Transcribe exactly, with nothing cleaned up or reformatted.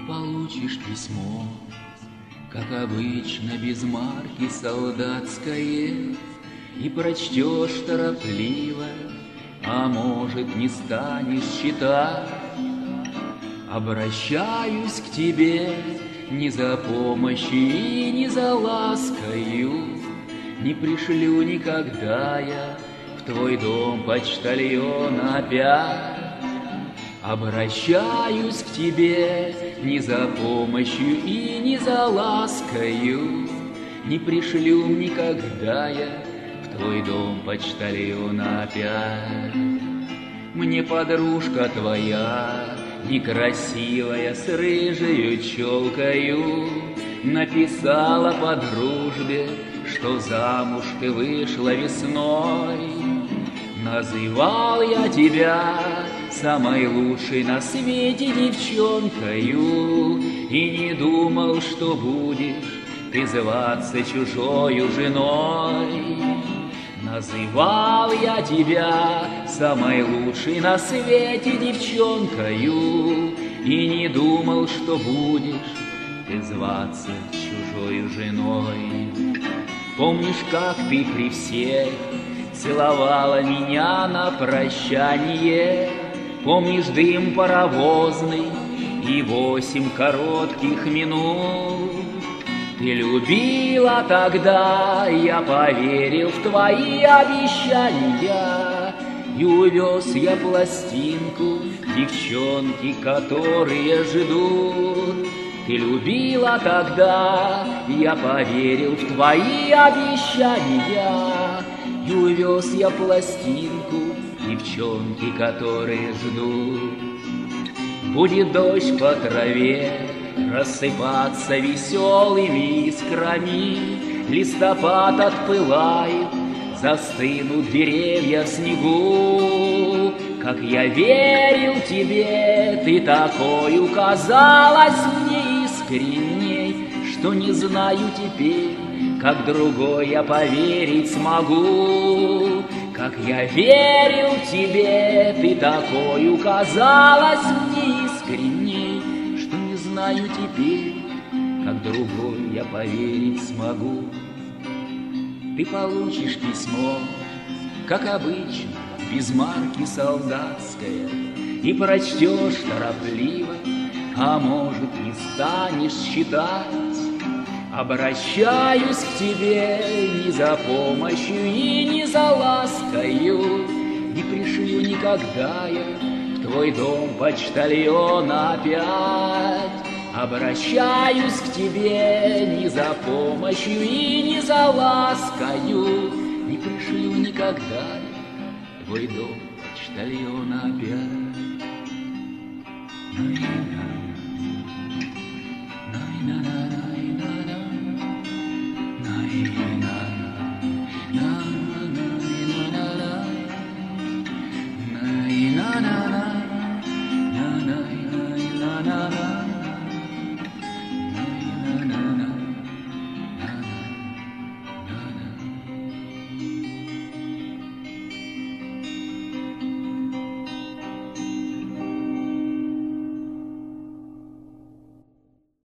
получишь письмо, как обычно, без марки солдатское, и прочтешь торопливо, а может, не станешь читать. Обращаюсь к тебе не за помощью и не за ласкою, не пришлю никогда я в твой дом почтальона опять. Обращаюсь к тебе не за помощью и не за ласкою, не пришлю никогда я в твой дом почтальона опять. Мне подружка твоя, некрасивая, с рыжею челкою, написала по дружбе, что замуж ты вышла весной. Называл я тебя самой лучшей на свете девчонкою и не думал, что будешь ты зваться чужою женой. Называл я тебя самой лучшей на свете девчонкою и не думал, что будешь ты зваться чужою женой. Помнишь, как ты при всех целовала меня на прощание? Помнишь дым паровозный и восемь коротких минут? Ты любила тогда, я поверил в твои обещания, и увез я пластинку девчонки, которые ждут. Ты любила тогда, я поверил в твои обещания, и увез я пластинку девчонки, которые ждут. Будет дождь по траве рассыпаться веселыми искрами, листопад отпылает, застынут деревья в снегу. Как я верил тебе, ты такой казалась мне искренней, что не знаю теперь, как другой я поверить смогу. Как я верил тебе, ты такой казалась мне искренней, что не знаю теперь, как другой я поверить смогу. Ты получишь письмо, как обычно, без марки солдатское, и прочтешь торопливо, а может, не станешь читать. Обращаюсь к тебе не за помощью и не за ласкою, не пришлю никогда я в твой дом почтальона опять. Обращаюсь к тебе не за помощью и не за ласкою, не пришлю никогда я в твой дом почтальона опять.